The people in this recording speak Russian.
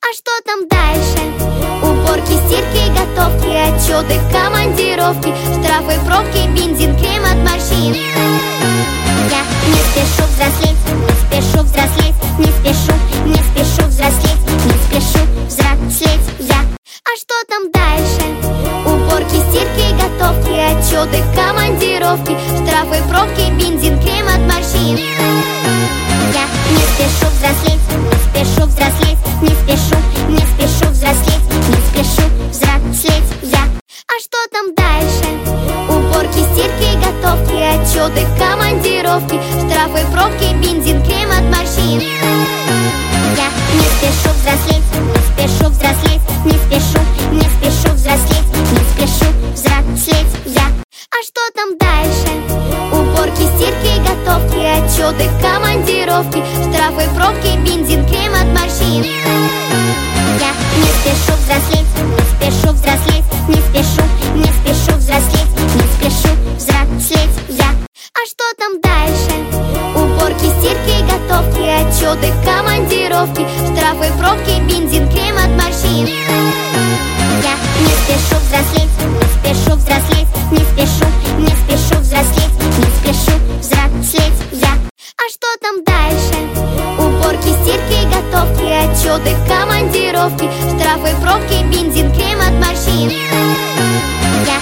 А что там дальше? Уборки, стирки, готовки, отчеты, командировки, штрафы, пробки, бензин, крем от морщин. Я не спешу взрослеть, не спешу взрослеть, не спешу взрослеть, не спешу взрослеть я. А что там дальше? Уборки, стирки, готовки, отчеты, командировки, штрафы, пробки, бензин, крем от морщин. Я не спешу взрослеть, не спешу взрослеть, не спешу взрослеть, не спешу взрослеть я. А что там дальше? Уборки, стирки, готовки, отчеты, командировки, штрафы, пробки, бензин, крем от морщин. Я не спешу взрослеть, не спешу взрослеть, не спешу взрослеть, не спешу взрослеть я. А что там дальше? Уборки, стирки, готовки, отчеты, командировки, штрафы, пробки, бензин, крем от морщин. Я не спешу взрослеть, не спешу взрослеть, не спешу взрослеть, не спешу взрослеть я. А что там дальше? Уборки, стирки, готовки, отчеты, командировки, штрафы, пробки, бензин, крем от морщин. Я не спешу взрослеть, не спешу взрослеть, не спешу взрослеть, не спешу взрослеть я. А что там дальше? Уборки, стирки, готовки, отчеты, командировки, штрафы, пробки, бензин, крем от морщин. Я